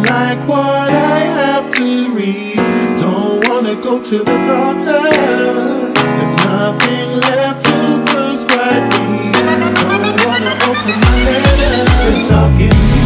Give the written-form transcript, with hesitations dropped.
like what I have to read. Don't wanna go to the doctors. There's nothing left to prescribe me. Don't wanna open my letters. It's all in me.